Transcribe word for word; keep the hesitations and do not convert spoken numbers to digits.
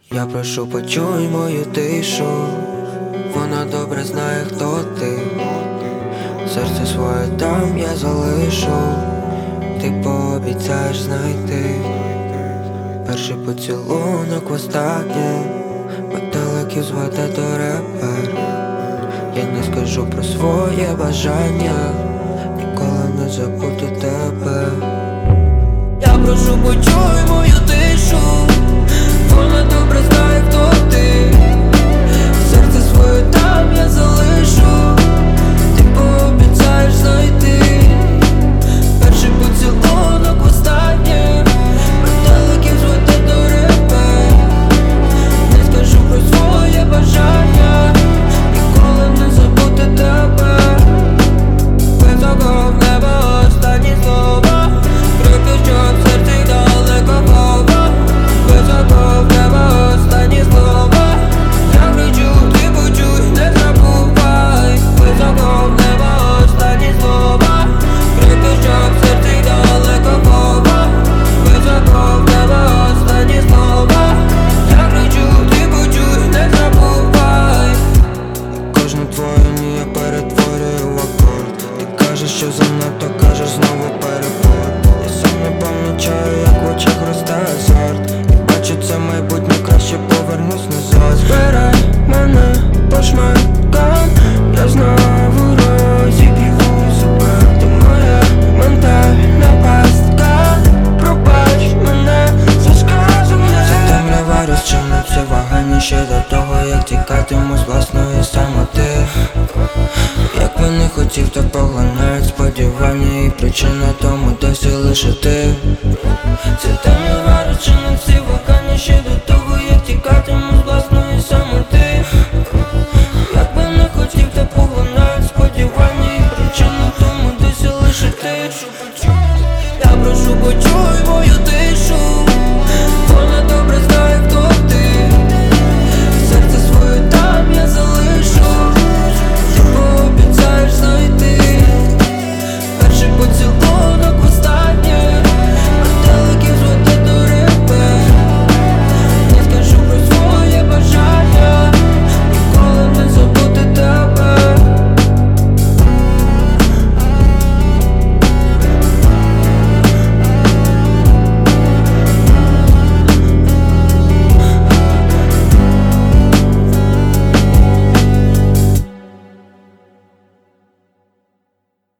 Я прошу, почуй мою тишу, вона добре знає, хто ти. Серце своє там я залишу, ти пообіцяєш знайти. Перший поцілунок востаннє, метеликів зведе до репер. Я не скажу про своє бажання, ніколи не забути тебе. Я прошу, почуй мою тишу, вона добре знає, хто ти. Серце своє там я залишу, ти пообіцяєш знайти. Перший поцілунок востаннє, метеликів зведе до репер. Не скажу про своє бажання, ніколи не забути тебе. Високо в небо останні слова, крики, що в серці далеко хова. Високо в небо останні слова, я кричу, ти почуй, не забувай. Високо в небо останні слова, крики, що в серці далеко хова. Високо в небо останні слова, я кричу, ти почуй, не забувай. Кожну твою ні я перетворюю в акорд. Ти кажеш, що занадто, кажеш, знову перебор. Я сам не помічаю, як в очах росте азарт. І бачу це майбутнє, краще повернусь назад. Збирай мене по шматкам, я знову розіб'ю себе. Ти моя ментальна пастка, пробач мене за сказане. Це темрява розчиниться вагання ще до того, як тікатиму з власної самоти. Як би не хотів, то поглинають сподівання, і причина тому досі лише ти. Це темрява розчиниться вагання ще до того.